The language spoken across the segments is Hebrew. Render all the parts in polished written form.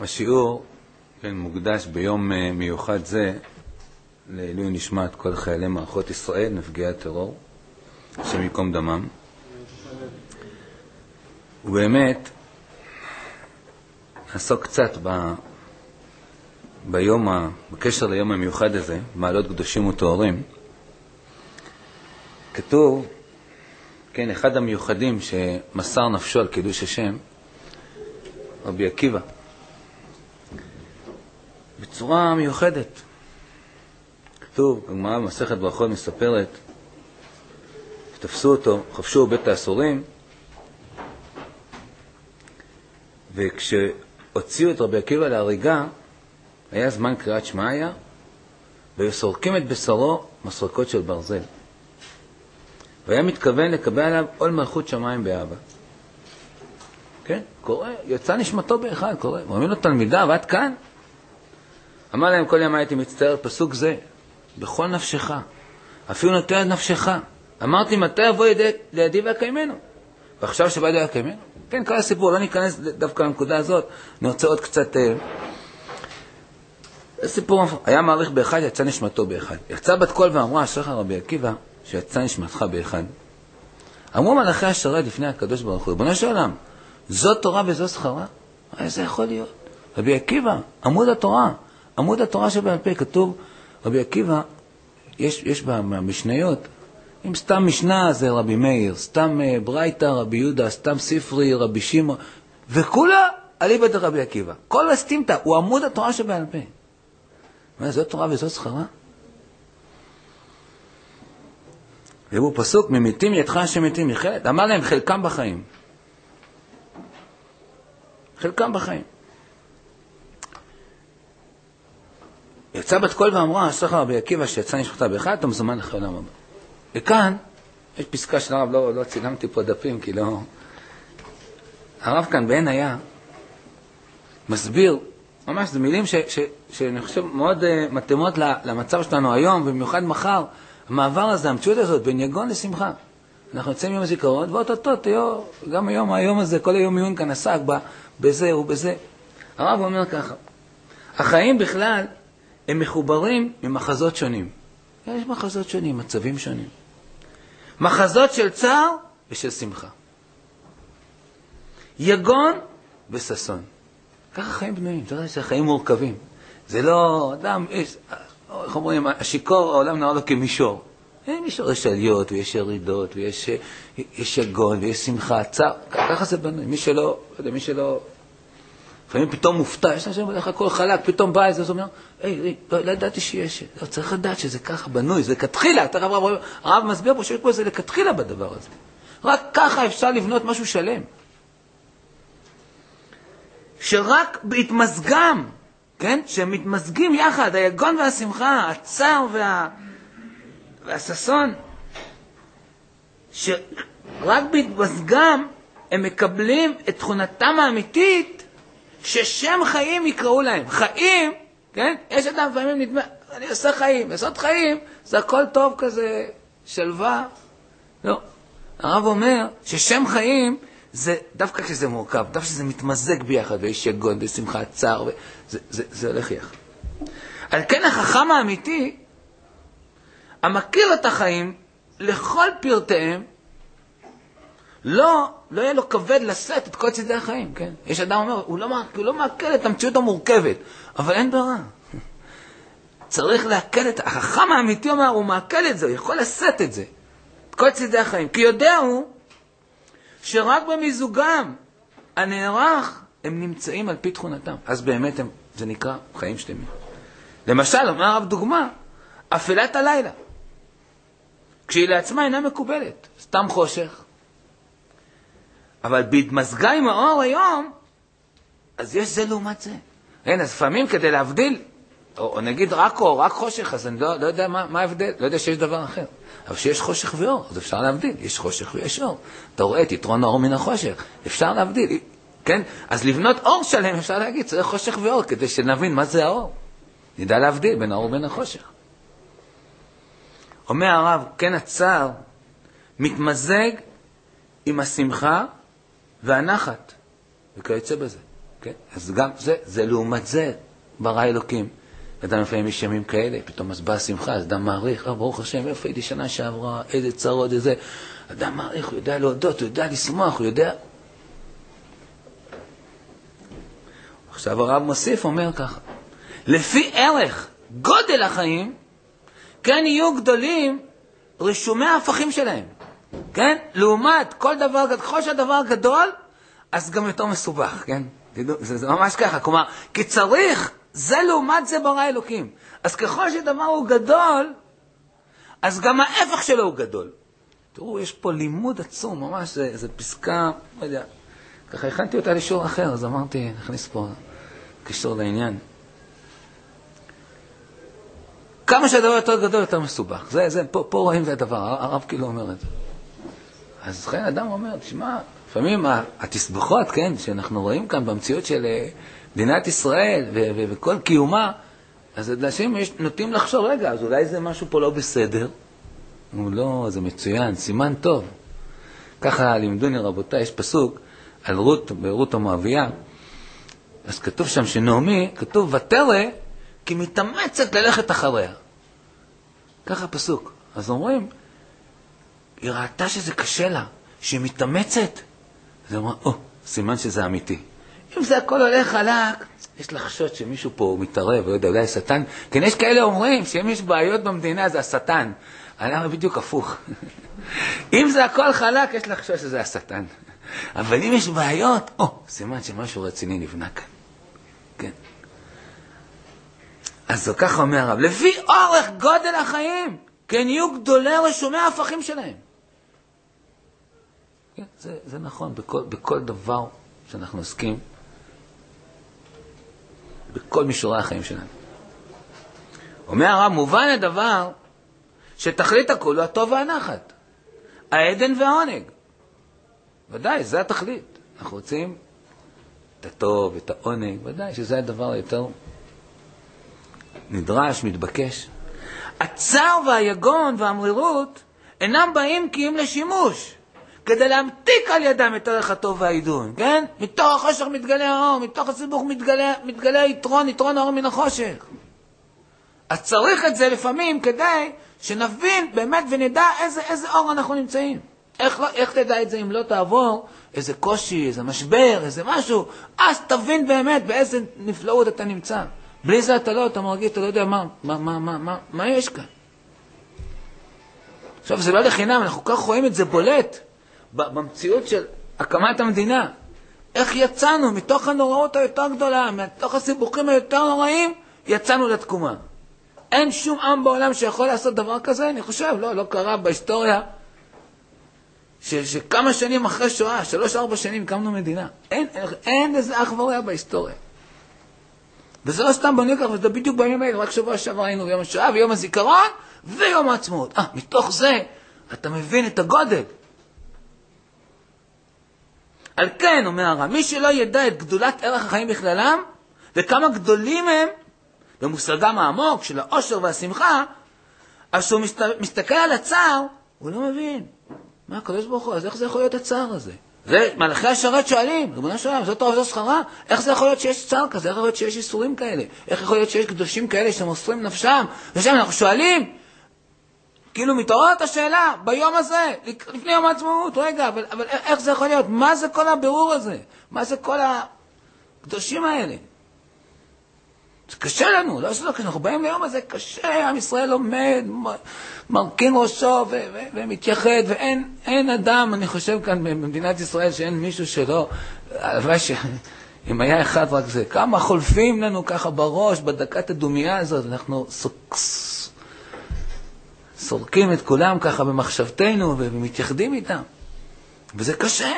השיעור מוקדש ביום מיוחד זה לעילוי נשמת כל חיילי מערכות ישראל, נפגעי הטרור, השם ייקום דמם. ובאמת נעסוק קצת בקשר ליום המיוחד הזה, מעלות קדושים וטהורים. כתוב, כן, אחד המיוחדים שמסר נפשו על קידוש השם, רבי עקיבא, בצורה מיוחדת. כתוב, הגמרא במסכת ברכות מספרת, שתפסו אותו, חפשו בית האסורים, וכשהוציאו את רבי עקיבא להריגה, היה זמן קריאת שמעיה, וסורקים את בשרו מסרקות של ברזל. והיה מתכוון לקבל עליו עול מלכות שמיים באהבה. כן, קורא, יצא נשמתו באחד, קורא. אומרים לו תלמידיו, עד כאן? אמר להם, כל יום הייתי מצטער, פסוק זה, בכל נפשך, אפילו נוטע את נפשך. אמרתי, מתי יבוא לידי והקיימנו? ועכשיו שבא לידי והקיימנו? כן, כל הסיפור, לא ניכנס דווקא לנקודה הזאת, אני רוצה עוד קצת... הסיפור היה מעריך באחד, יצא נשמתו באחד. יצא בת קול ואמרה, אשריך רבי עקיבא, שיצא נשמתך באחד. אמרו מלאכי השרת לפני הקדוש ברוך הוא, ריבונו של עולם, זאת תורה וזו שכרה? איזה יכול להיות? רבי עקיבא, עמוד התורה, עמוד התורה שבעל פה, כתוב, רבי עקיבא, יש במשניות, אם סתם משנה זה רבי מאיר, סתם ברייתא רבי יהודה, סתם ספרי רבי שמעון, וכולה אליבא דרבי עקיבא. כל הסתימתא, הוא עמוד התורה שבעל פה. מה, זאת תורה וזאת שכרה? והוא פסוק, ממיתים ידך שמתים מחלת. אמר להם, חלקם בחיים. חלקם בחיים. יצא בת קול ואמרה, אשריך רבי עקיבא שיצא נשמתך באחד, אתה מזומן אחרי עולם הבא. וכאן, יש פסקה של הרב, לא צילמתי פה דפים, כי לא... הרב כאן בעין היה מסביר, ממש זה מילים שאני חושב מאוד מתאימות למצב שלנו היום, ובמיוחד מחר, המעבר הזה, המציאות הזאת, בין יגון לשמחה. אנחנו יוצאים יום הזיכרון, ואותות, גם היום הזה, כל היום עיון כאן עסק בזה ובזה. הרב אומר ככה, החיים בכלל הם מחוברים ממחזות שונים. יש מחזות שונים, מצבים שונים. מחזות של צער ושל שמחה. יגון וששון. ככה חיים בנויים, אתה יודע שהחיים מורכבים. זה לא, אדם, איך אומרים, השיקור, העולם נראה לו כמישור. מישור יש עליות ויש ירידות ויש יגון ויש שמחה, צער. ככה זה בנוי. מי שלא, לפעמים פתאום מופתע, יש אנשים בדרך הכל חלק, פתאום בא איזה, אז אומר, לא ידעתי שיש, לא, צריך לדעת שזה ככה בנוי, זה כתחילה, הרב מסביר פה שיש פה איזה לכתחילה בדבר הזה. רק ככה אפשר לבנות משהו שלם. שרק בהתמזגם, כן? שמתמזגים יחד, היגון והשמחה, הצער והששון, שרק בהתמזגם הם מקבלים את תכונתם האמיתית, ששם חיים יקראו להם. חיים, כן? יש אדם לפעמים נדמה, אני עושה חיים, לעשות חיים, זה הכל טוב כזה, שלווה. לא. הרב אומר ששם חיים, זה דווקא כשזה מורכב, דווקא כשזה מתמזג ביחד, ויש יגון ושמחה, צער, זה הולך יחד. על כן החכם האמיתי, המכיר את החיים לכל פרטיהם, לא יהיה לו כבד לשאת את כל צדי החיים, כן? יש אדם אומר, הוא לא מעכל את המציאות המורכבת, אבל אין ברירה. צריך להקל את, החכם האמיתי אומר, הוא מעכל את זה, הוא יכול לשאת את זה, את כל צדי החיים, כי יודע הוא, שרק במיזוגם הנערך הם נמצאים על פי תכונתם. אז באמת זה נקרא חיים שלמים. למשל, אומר הרב דוגמה, אפלת הלילה. כשהיא לעצמה אינה מקובלת, סתם חושך. אבל בהתמזגה עם האור היום, אז יש זה לעומת זה. אז לפעמים כדי להבדיל, או נגיד רק אור, רק חושך, אז אני לא יודע מה ההבדל, לא יודע שיש דבר אחר. אבל שיש חושך ואור, אז אפשר להבדיל. יש חושך ויש אור. אתה רואה את יתרון האור מן החושך. אפשר להבדיל. כן? אז לבנות אור שלם, אפשר להגיד, צריך חושך ואור, כדי שנבין מה זה האור. נדע להבדיל בין האור ובין החושך. אומר הרב, כן הצער מתמזג עם השמחה והנחת, וכיוצא בזה. כן? אז גם זה לעומת זה, ברא אלוקים. אדם לפעמים יש ימים כאלה, פתאום אז באה שמחה, אז אדם מעריך, ברוך השם, איפה הייתי שנה שעברה, איזה צרות, איזה... אדם מעריך, הוא יודע להודות, הוא יודע לשמוח, הוא יודע... עכשיו הרב מוסיף, אומר ככה, לפי ערך גודל החיים, כן יהיו גדולים רישומי ההפכים שלהם. כן? לעומת כל דבר, ככל שהדבר גדול, אז גם יותר מסובך, כן? זה ממש ככה, כלומר, כי צריך, זה לעומת זה ברא אלוקים. אז ככל שדבר הוא גדול, אז גם ההפך שלו הוא גדול. תראו, יש פה לימוד עצום, ממש, זה פסקה, לא יודע, ככה הכנתי אותה לשיעור אחר, אז אמרתי, נכניס פה קישור לעניין. כמה שהדבר יותר גדול, יותר מסובך. פה רואים זה הדבר, הרב כאילו אומר את זה. אז לכן אדם אומר, תשמע, לפעמים התסבוכות, כן, שאנחנו רואים כאן במציאות של מדינת ישראל וכל קיומה, אז אנשים נוטים לחשוב, רגע, אז אולי זה משהו פה לא בסדר. לא, זה מצוין, סימן טוב. ככה לימדוני רבותיי, יש פסוק על רות המואביה, אז כתוב שם שנעמי, כתוב ותרא, כי מתאמצת ללכת אחריה. ככה פסוק. אז אומרים, היא ראתה שזה קשה לה, שהיא מתאמצת. אז היא אומרת, סימן שזה אמיתי. אם זה הכל הולך חלק, יש לחשוד שמישהו פה מתערב, לא יודע, אולי השטן. כן, יש כאלה אומרים שאם יש בעיות במדינה זה השטן. אני בדיוק הפוך. אם זה הכל חלק, יש לחשוד שזה השטן. אבל אם יש בעיות, סימן שמשהו רציני נבנה כאן. כן. אז זה ככה אומר הרב, לפי אורך גודל החיים, כן יהיו גדולי רשומי ההפכים שלהם. כן, זה נכון בכל דבר שאנחנו עוסקים, בכל מישורי החיים שלנו. אומר הרב, מובן הדבר שתכלית הכל הוא הטוב והנחת, העדן והעונג. ודאי, זה התכלית. אנחנו רוצים את הטוב, את העונג, ודאי שזה הדבר היותר נדרש, מתבקש. הצער והיגון והמרירות אינם באים כי אם לשימוש, כדי להמתיק על ידם את ערך הטוב והעידון, כן? מתוך החושך מתגלה האור, מתוך הסיבוך מתגלה יתרון האור מן החושך. אז צריך את זה לפעמים כדי שנבין באמת ונדע איזה אור אנחנו נמצאים. איך תדע את זה אם לא תעבור איזה קושי, איזה משבר, איזה משהו, אז תבין באמת באיזה נפלאות אתה נמצא. בלי זה אתה מרגיש, אתה לא יודע מה יש כאן. עכשיו זה לא לחינם, אנחנו כך רואים את זה בולט במציאות של הקמת המדינה. איך יצאנו מתוך הנוראות היותר גדולה, מתוך הסיבוכים היותר נוראים, יצאנו לתקומה. אין שום עם בעולם שיכול לעשות דבר כזה, אני חושב, לא קרה בהיסטוריה, שכמה שנים אחרי שואה, 3-4 שנים קמנו מדינה. אין איזה אח ורע בהיסטוריה. וזה לא סתם בניקח, וזה בדיוק בימים האלה, רק שבוע שעבר היינו ביום השואה, ויום הזיכרון, ויום העצמאות. מתוך זה אתה מבין את הגודל. על כן, אומר הרב, מי שלא ידע את גדולת ערך החיים בכללם, וכמה גדולים הם, במושגם העמוק של האושר והשמחה, אז שהוא מסתכל על הצער, הוא לא מבין. מה הקדוש ברוך הוא, אז איך זה יכול להיות הצער הזה? זה מלאכי השרת שואלים, ריבונו של עולם, זאת טוב וזו שכרה, איך זה יכול להיות שיש צער כזה, איך יכול להיות שיש איסורים כאלה, איך יכול להיות שיש קדושים כאלה שמוסרים נפשם, ושם אנחנו שואלים, כאילו מתעוררת השאלה, ביום הזה, לפני יום העצמאות, רגע, אבל איך זה יכול להיות? מה זה כל הבירור הזה? מה זה כל הקדושים האלה? זה קשה לנו, לא שלא, אנחנו באים ליום הזה, קשה, עם ישראל עומד, מרכין ראשו ומתייחד, ואין אדם, אני חושב כאן במדינת ישראל, שאין מישהו שלא, הלוואי אם היה אחד רק זה, כמה חולפים לנו ככה בראש, בדקת הדומייה הזאת, אנחנו סורקים את כולם ככה במחשבתנו, ומתייחדים איתם, וזה קשה.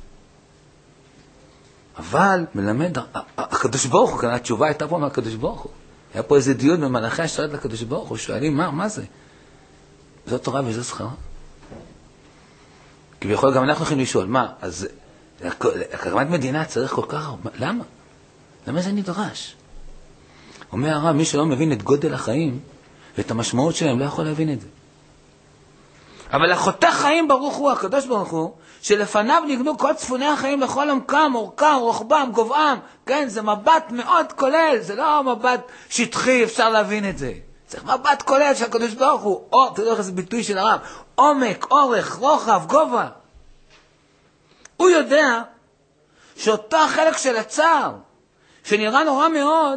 אבל מלמד, הקדוש ברוך הוא, כאן התשובה הייתה פה מהקדוש ברוך הוא. היה פה איזה דיון במלאכי השרת לקדוש ברוך הוא, שואלים, מה זה? זו תורה וזו שכרה. כביכול גם אנחנו יכולים לשאול, מה? אז הקמת מדינה צריך כל כך, למה? למה זה נדרש? אומר הרב, מי שלא מבין את גודל החיים ואת המשמעות שלהם, לא יכול להבין את זה. אבל החותך חיים ברוך הוא, הקדוש ברוך הוא, שלפניו ניגנו כל צפוני החיים לכל עומקם, אורכם, רוחבם, גובהם, כן, זה מבט מאוד כולל, זה לא מבט שטחי, אפשר להבין את זה. צריך מבט כולל של הקדוש ברוך הוא, תראו איך זה ביטוי של הרב, עומק, אורך, רוחב, גובה. הוא יודע שאותו החלק של הצער, שנראה נורא מאוד,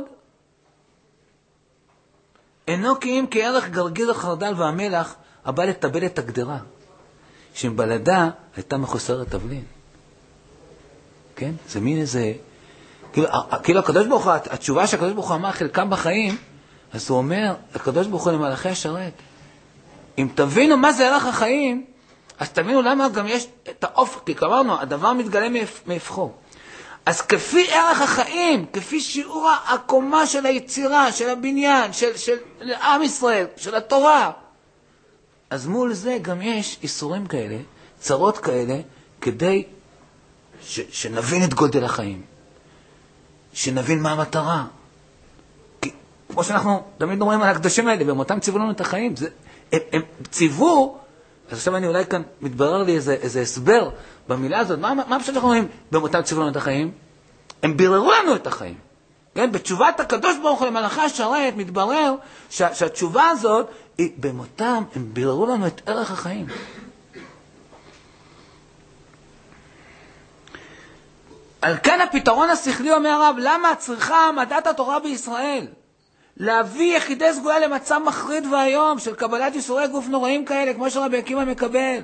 אינו קיים כערך גרגיר החרדל והמלח, הבא לטבל את הגדרה, שבלדה הייתה מחוסרת תבלין. כן? זה מין איזה, כאילו הקדוש ברוך הוא, התשובה שהקדוש ברוך הוא אמר חלקם בחיים, אז הוא אומר, הקדוש ברוך הוא למלאכי השרת, אם תבינו מה זה ערך החיים, אז תבינו למה גם יש את האופק, כי כמרנו, הדבר מתגלה מהפכו. אז כפי ערך החיים, כפי שיעור הקומה של היצירה, של הבניין, של עם ישראל, של התורה, אז מול זה גם יש איסורים כאלה, צרות כאלה, כדי שנבין את גודל החיים, שנבין מה המטרה. כי כמו שאנחנו תמיד אומרים על הקדושים האלה, במותם ציוו לנו את החיים, הם ציוו, אז עכשיו אני אולי כאן מתברר לי איזה הסבר במילה הזאת, מה פשוט אנחנו אומרים במותם ציוו לנו את החיים? הם ביררו לנו את החיים. כן? בתשובת הקדוש ברוך הוא למלאכי השרת מתברר שהתשובה הזאת היא במותם, הם ביררו לנו את ערך החיים. על כן הפתרון השכלי אומר הרב, למה צריכה העמדת התורה בישראל להביא יחידי סגולה למצב מחריד והיום של קבלת ייסורי גוף נוראים כאלה כמו שרבי עקיבא מקבל?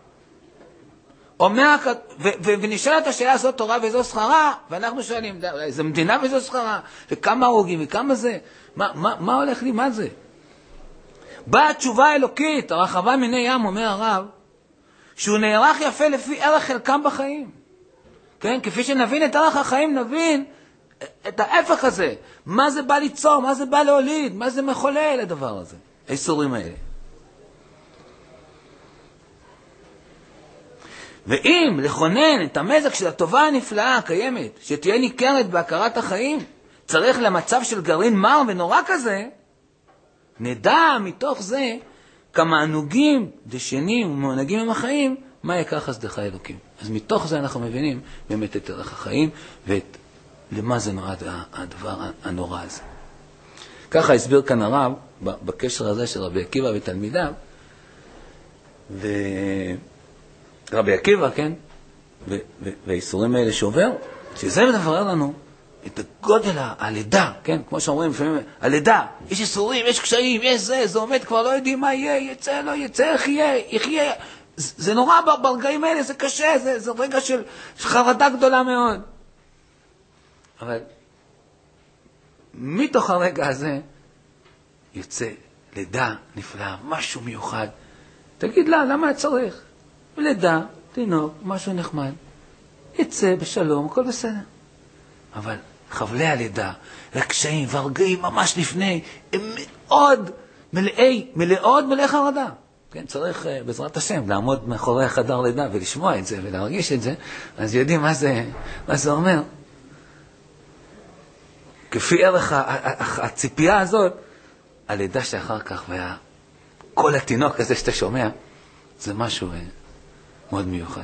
אומר, ונשאלת השאלה, זאת תורה וזו שכרה, ואנחנו שואלים, זה מדינה וזו שכרה, וכמה הרוגים וכמה זה, מה הולך לי, מה זה? באה התשובה האלוקית, הרחבה מיני ים, אומר הרב, שהוא נערך יפה לפי ערך חלקם בחיים. כן? כפי שנבין את ערך החיים, נבין את ההפך הזה. מה זה בא ליצור, מה זה בא להוליד, מה זה מחולל הדבר הזה, האיסורים האלה. ואם לכונן את המזג של הטובה הנפלאה הקיימת, שתהיה ניכרת בהכרת החיים, צריך למצב של גרעין מר ונורא כזה, נדע מתוך זה כמה ענוגים דשנים ומעונגים עם החיים, מה יקר חסדך אלוקים. אז מתוך זה אנחנו מבינים באמת את ערך החיים ולמה זה נועד הדבר הנורא הזה. ככה הסביר כאן הרב בקשר הזה של רבי עקיבא ותלמידיו, רבי עקיבא, כן, והאיסורים האלה שעובר, שזה מדבר לנו את גודל הלידה, כן, כמו שאומרים לפעמים, הלידה, יש איסורים, יש קשיים, יש זה עומד, כבר לא יודעים מה יהיה, יצא, לא יצא, איך יהיה, זה נורא ברגעים האלה, זה קשה, זה רגע של חרדה גדולה מאוד. אבל מתוך הרגע הזה יוצא לידה נפלאה, משהו מיוחד. תגיד לה, למה צריך? לידה, תינוק, משהו נחמד, יצא בשלום, הכל בסדר. אבל חבלי הלידה, הקשיים והרגעים ממש לפני, הם מאוד מלאי חרדה. כן, צריך בעזרת השם לעמוד מאחורי החדר לידה ולשמוע את זה ולהרגיש את זה, אז יודעים מה זה אומר. כפי ערך הציפייה הזאת, הלידה שאחר כך כל התינוק הזה שאתה שומע, זה משהו מאוד מיוחד.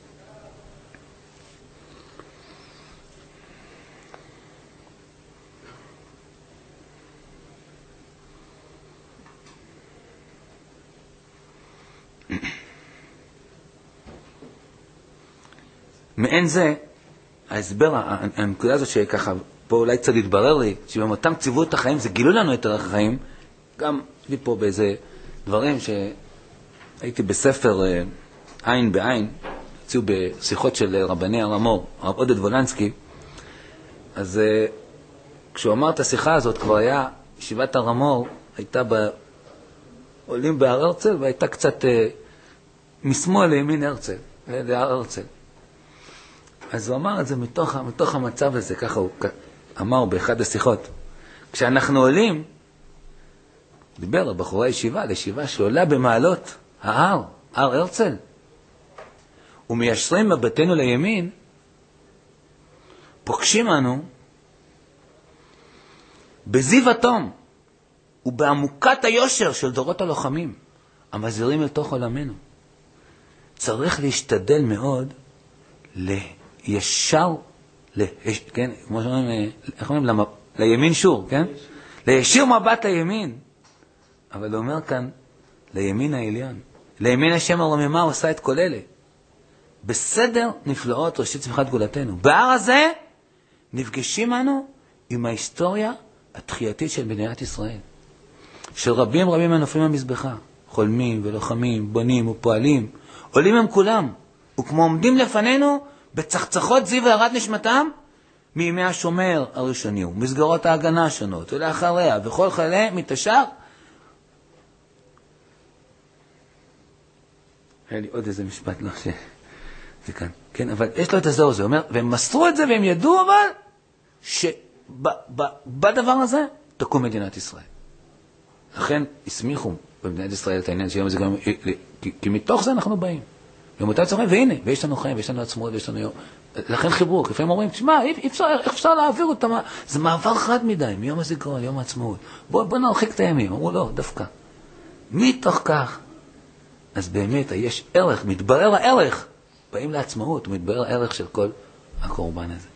מעין זה, ההסבר, הנקודה הזאת שככה, פה אולי קצת התברר לי, שבמותם ציוו את החיים, זה גילו לנו את ערך החיים, גם לי פה באיזה דברים שהייתי בספר עין בעין, הציעו בשיחות של רבני הר המור, הרב עודד וולנסקי, אז כשהוא אמר את השיחה הזאת, כבר היה, ישיבת הר המור, הייתה עולים בהר הרצל, והייתה קצת משמאל לימין הרצל, להר הרצל. אז הוא אמר את זה מתוך המצב הזה, ככה הוא אמר באחד השיחות. כשאנחנו עולים, דיבר הבחורי הישיבה, לישיבה שעולה במעלות ההר, הר הרצל, ומיישרים מבטנו לימין, פוגשים אנו בזיו התום ובעמוקת היושר של דורות הלוחמים, המזהירים אל תוך עולמנו. צריך להשתדל מאוד לישר, כן, כמו שאומרים, איך אומרים, לימין שור, כן? לישיר מבט לימין. אבל הוא אומר כאן, לימין העליון. לימין השם הרוממה עושה את כל אלה. בסדר נפלאות ראשית צמיחת גאולתנו. בהר הזה נפגשים אנו עם ההיסטוריה התחייתית של מדינת ישראל. של רבים הנופלים במזבחה. חולמים ולוחמים, בונים ופועלים. עולים הם כולם. וכמו עומדים לפנינו בצחצחות זיו והרת נשמתם, מימי השומר הראשוני ומסגרות ההגנה השונות ולאחריה וכל חיילי מתש"ח. היה לי עוד איזה משפט, לא זה כאן. כן, אבל יש לו את הזהו, זה אומר, והם מסרו את זה והם ידעו אבל שבדבר הזה תקום מדינת ישראל. לכן הסמיכו במדינת ישראל את העניין שיום הזה גם, כי מתוך זה אנחנו באים. יום אותה צורך, והנה, ויש לנו חיים, ויש לנו עצמאות, ויש לנו יום. לכן חיברו, לפעמים אומרים, תשמע, איך אפשר להעביר אותם? זה מעבר חד מדי, מיום הזיכרון, יום העצמאות. בוא נרחיק את הימים. אמרו, לא, דווקא. מתוך כך, אז באמת, יש ערך, מתברר הערך. באים לעצמאות, ומתברר הערך של כל הקורבן הזה.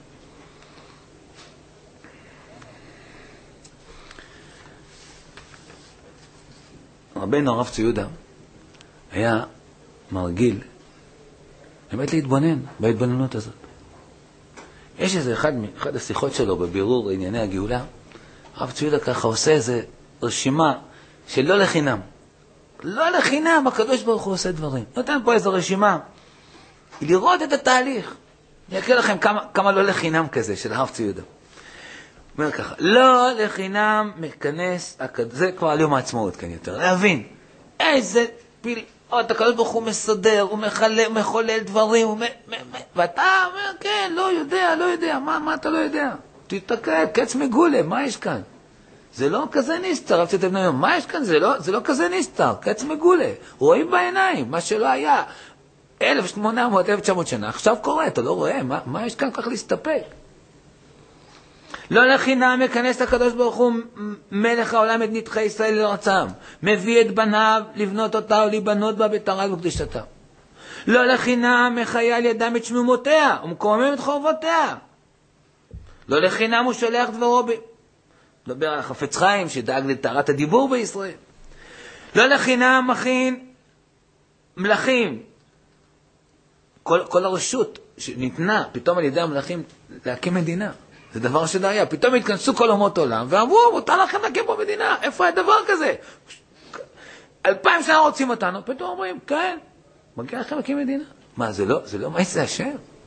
רבנו הרב צבי יהודה היה מרגיל באמת להתבונן בהתבוננות הזאת. יש איזה אחד השיחות שלו בבירור ענייני הגאולה, הרב צבי יהודה ככה עושה איזה רשימה שלא לחינם. לא לחינם, הקדוש ברוך הוא עושה דברים. נותן פה איזו רשימה, לראות את התהליך. אני אקריא לכם כמה לא לחינם כזה של הרב צבי יהודה. אומר ככה, לא לחינם מכנס, זה כבר על יום העצמאות כאן יותר, להבין איזה פלאות הקדוש ברוך הוא מסדר, הוא מחולל דברים, ואתה אומר, כן, לא יודע, מה אתה לא יודע? תתקד, קץ מגולה, מה יש כאן? זה לא כזה נסתר, רב צבי יהודה, מה יש כאן? זה לא כזה נסתר, קץ מגולה, רואים בעיניים, מה שלא היה 1800, 1900 שנה, עכשיו קורה, אתה לא רואה, מה יש כאן כך להסתפק? לא לחינם מכנס הקדוש ברוך הוא מלך העולם את נדחי ישראל לארצם, מביא את בניו לבנות אותה ולהיבנות בה בתורה ובקדושתה. לא לחינם מחיה על ידם את שמומותיה ומקומם את חורבותיה. לא לחינם הוא שולח דברו מדבר על החפץ חיים שדאג לטהרת הדיבור בישראל. לא לחינם מכין מלכים. כל הרשות שניתנה פתאום על ידי המלכים להקים מדינה. זה דבר שלא היה. פתאום התכנסו כל אומות עולם ואמרו, מותר לכם להקים פה מדינה. איפה היה דבר כזה? 2000 שנה רוצים אותנו. פתאום אומרים, כן, מגיע לכם להקים מדינה. מה, זה לא מעשה השם?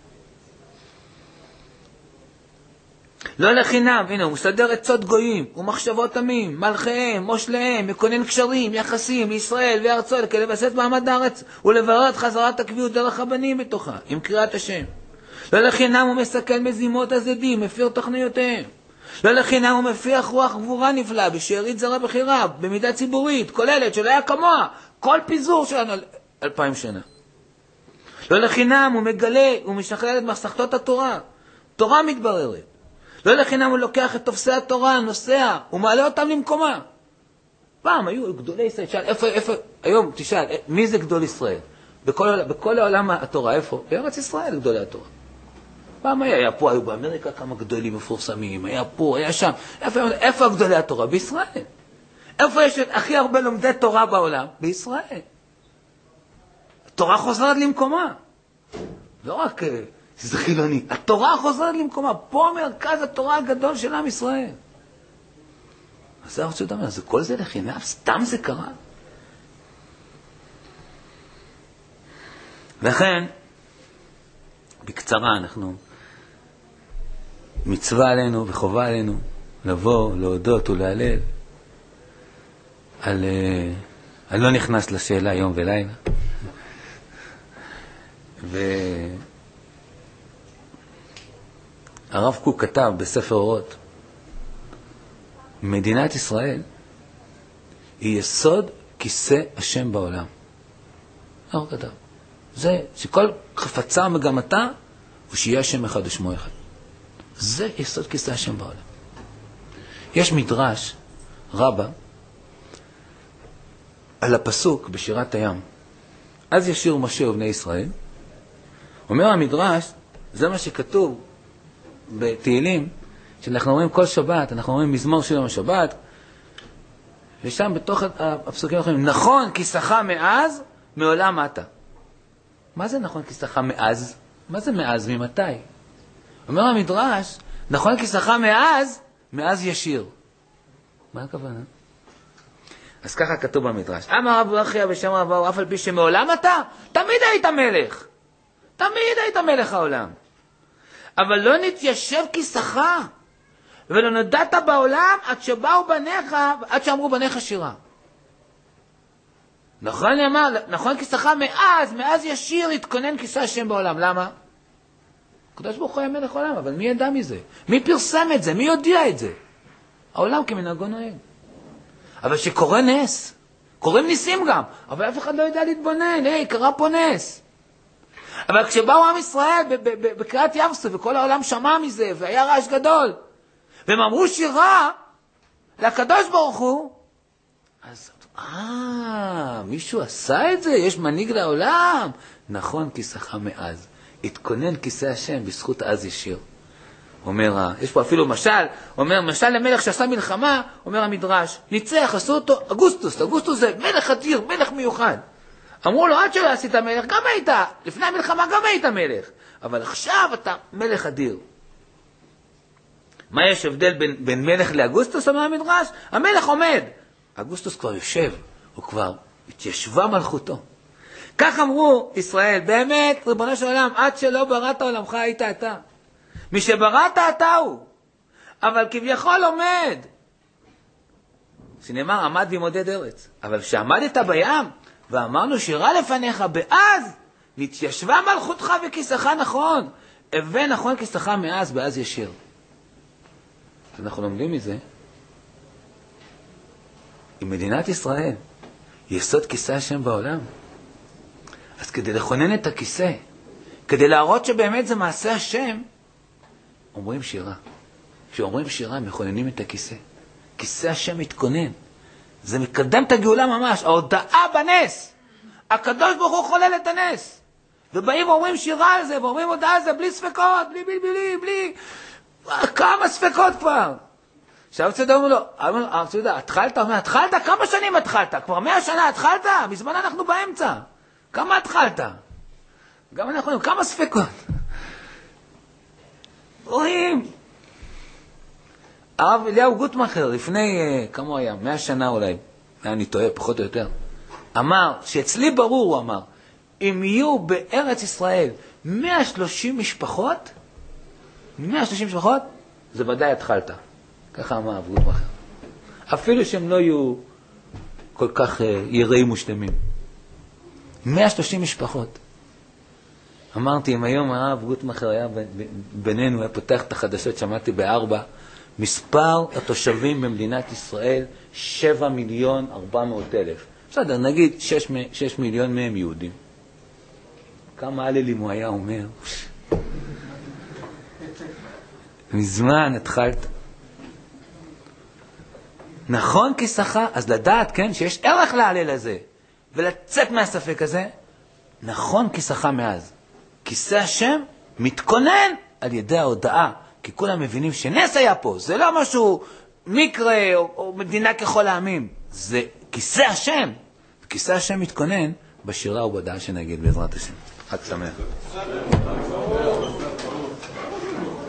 לא לחינם, הנה, הוא מסדר עצות גויים, ומחשבות עמים, מלכיהם, מושליהם, מקונן קשרים, יחסים לישראל וארצו, כדי לבסס מעמד הארץ, ולברר את חזרת הקביעות דרך הבנים בתוכה, עם קריאת השם. לא לחינם הוא מסכל מזימות הזדים, מפיר תוכניותיהם. לא לחינם הוא מפיח רוח גבורה נפלא, בשארית זרה בחירה, במידה ציבורית, כוללת, שלא היה כמוה, כל פיזור שלנו 2000 שנה. לא לחינם הוא מגלה, הוא משכלל את מסכתות התורה, תורה מתבררת. לא לחינם הוא לוקח את תופסי התורה, נוסע, הוא מעלה אותם למקומה. פעם היו גדולי ישראל, שאל, איפה, היום תשאל, מי זה גדול ישראל? בכל העולם התורה, איפה? בארץ ישראל גדולי התורה. פעם היה פה, היו באמריקה כמה גדולים מפורסמים, היה פה, היה שם. איפה גדולי התורה? בישראל. איפה יש הכי הרבה לומדי תורה בעולם? בישראל. התורה חוזרת למקומה. לא רק זה חילוני. התורה חוזרת למקומה. פה מרכז התורה הגדול של עם ישראל. אז זה הרצות אומר, זה כל זה לחינם? סתם זה קרה? לכן, בקצרה אנחנו, מצווה עלינו וחובה עלינו לבוא, להודות ולהלל אני לא נכנס לשאלה יום ולילה. הרב קוק כתב בספר אורות, מדינת ישראל היא יסוד כיסא השם בעולם. הרב כתב. זה שכל חפצה מגמתה הוא שיהיה השם אחד ושמו אחד. זה יסוד כיסא השם בעולם. יש מדרש רבה על הפסוק בשירת הים. אז ישירו משה ובני ישראל. אומר המדרש, זה מה שכתוב בתהילים, שאנחנו אומרים כל שבת, אנחנו אומרים מזמור של יום השבת, ושם בתוך הפסוקים אנחנו אומרים, נכון כי שכה מאז, מעולם מתה. מה זה נכון כי שכה מאז? מה זה מאז? ממתי? אומר המדרש, נכון כי שכה מאז, מאז ישיר. מה הכוונה? אז ככה כתוב במדרש. אמר רב אחיה בשם רב אבאו, אף על פי שמעולם אתה, תמיד היית מלך. תמיד היית מלך העולם. אבל לא נתיישב כי שכה, ולא נודעת בעולם עד שבאו בניך, עד שאמרו בניך שירה. נכון כי שכה מאז ישיר התכונן כיסא השם בעולם. למה? הקדוש ברוך הוא היה מלך עולם, אבל מי ידע מזה? מי פרסם את זה? מי יודיע את זה? העולם כמנהגו נוהג. אבל שקורה נס, קוראים ניסים גם, אבל אף אחד לא יודע להתבונן, קרה פה נס. אבל כשבאו עם ישראל בקריאת ים סוף, וכל העולם שמע מזה, והיה רעש גדול, והם אמרו שירה לקדוש ברוך הוא, אז מישהו עשה את זה? יש מנהיג לעולם? נכון, כי שכה מאז. התכונן כיסא השם בזכות אז ישיר. אומר, יש פה אפילו משל, אומר, משל למלך שעשה מלחמה, אומר המדרש, ניצח, עשו אותו אגוסטוס. אגוסטוס זה מלך אדיר, מלך מיוחד. אמרו לו, עד שלא עשית מלך, גם היית, לפני המלחמה גם היית מלך. אבל עכשיו אתה מלך אדיר. מה יש הבדל בין מלך לאגוסטוס, אומר המדרש? המלך עומד. אגוסטוס כבר יושב, הוא כבר התיישבה מלכותו. כך אמרו ישראל, באמת, ריבונו של עולם, עד שלא בראת עולמך היית אתה. מי שבראת אתה הוא, אבל כביכול עומד. שנאמר, עמד ומודד ארץ. אבל שעמדת בים, ואמרנו שירה לפניך, באז נתיישבה מלכותך וכיסך נכון. הבא נכון כיסך מאז, באז ישיר. אנחנו לומדים מזה, עם מדינת ישראל, יסוד כיסא השם בעולם. אז כדי לכונן את הכיסא, כדי להראות שבאמת זה מעשה השם, אומרים שירה. כשאומרים שירה, מכוננים את הכיסא. כיסא השם מתכונן. זה מקדם את הגאולה ממש. ההודעה בנס. הקדוש ברוך הוא חולל את הנס. ובאים ואומרים שירה על זה, ואומרים הודעה על זה, בלי ספקות, בלי. כמה ספקות כבר. עכשיו צדע אומר לו, התחלת? התחלת? כמה שנים התחלת? כבר 100 שנה התחלת? מזמן אנחנו באמצע. כמה התחלת? גם אנחנו, כמה ספקות? רואים. הרב אליהו גוטמכר, לפני כמה היה? 100 שנה אולי, אני טועה, פחות או יותר. אמר, שאצלי ברור, הוא אמר, אם יהיו בארץ ישראל 130 משפחות, 130 משפחות, זה ודאי התחלת. ככה אמר הרב גוטמכר. אפילו שהם לא יהיו כל כך יראים ושלמים. 130 משפחות. אמרתי, אם היום הרב גוטמכר היה בינינו, היה פותח את החדשות, שמעתי ב4, מספר התושבים במדינת ישראל, 7,400,000. בסדר, נגיד 6 מיליון מהם יהודים. כמה הללים הוא היה אומר? מזמן התחלת. נכון כיסך, אז לדעת, כן, שיש ערך להלל הזה, ולצאת מהספק הזה, נכון כיסך מאז. כיסא השם מתכונן על ידי ההודעה, כי כולם מבינים שנס היה פה, זה לא משהו מקרה או מדינה ככל העמים, זה כיסא השם. כיסא השם מתכונן בשירה ובהודעה שנגיד בעזרת השם. חג שמח.